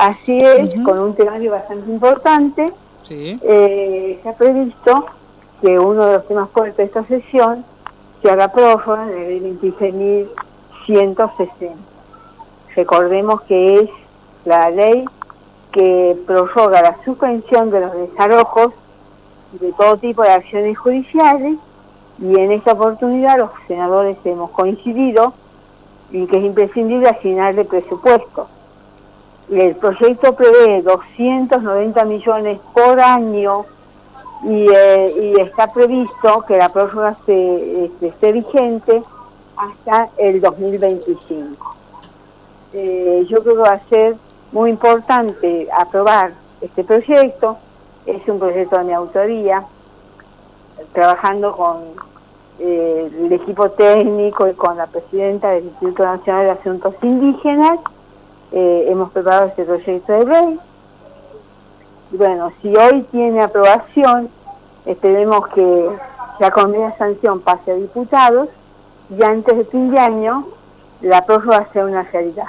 Así es, con un temario bastante importante. Sí. Se ha previsto que uno de los temas fuertes de esta sesión sea la prórroga de ley 26.160. Recordemos que es la ley que prorroga la suspensión de los desalojos de todo tipo de acciones judiciales, y en esta oportunidad los senadores hemos coincidido en que es imprescindible asignarle presupuesto. El proyecto prevé 290 millones por año y está previsto que la prórroga esté vigente hasta el 2025. Yo creo que va a ser muy importante aprobar este proyecto. Es un proyecto de mi autoría, trabajando con el equipo técnico y con la presidenta del Instituto Nacional de Asuntos Indígenas. Hemos preparado este proyecto de ley. Y bueno, si hoy tiene aprobación, esperemos que la convenida sanción pase a diputados y antes de fin de año la prórroga sea una realidad.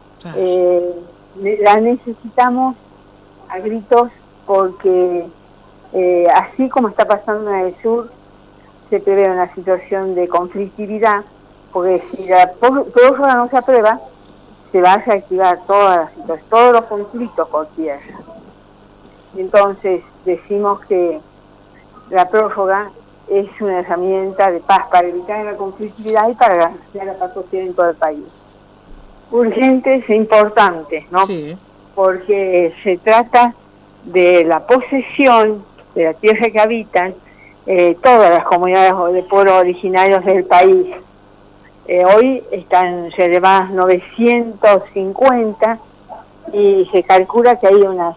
La necesitamos a gritos porque así como está pasando en el sur, se prevé una situación de conflictividad, porque si la prórroga no se aprueba, se va a reactivar todos los conflictos por tierra. Entonces decimos que la prórroga es una herramienta de paz para evitar la conflictividad y para garantizar la paz social en todo el país. Urgentes e importantes, ¿no? Sí. Porque se trata de la posesión de la tierra que habitan todas las comunidades de pueblos originarios del país. Hoy están relevadas 950 y se calcula que hay unas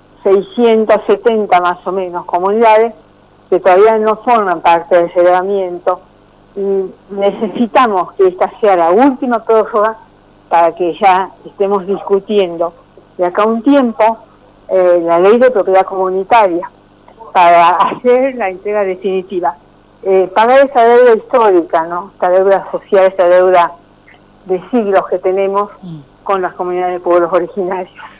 670 más o menos comunidades que todavía no forman parte del relevamiento, y necesitamos que esta sea la última prórroga para que ya estemos discutiendo de acá a un tiempo la ley de propiedad comunitaria para hacer la entrega definitiva. Pagar esa deuda histórica, ¿no? Esta deuda social, esta deuda de siglos que tenemos con las comunidades de pueblos originarios.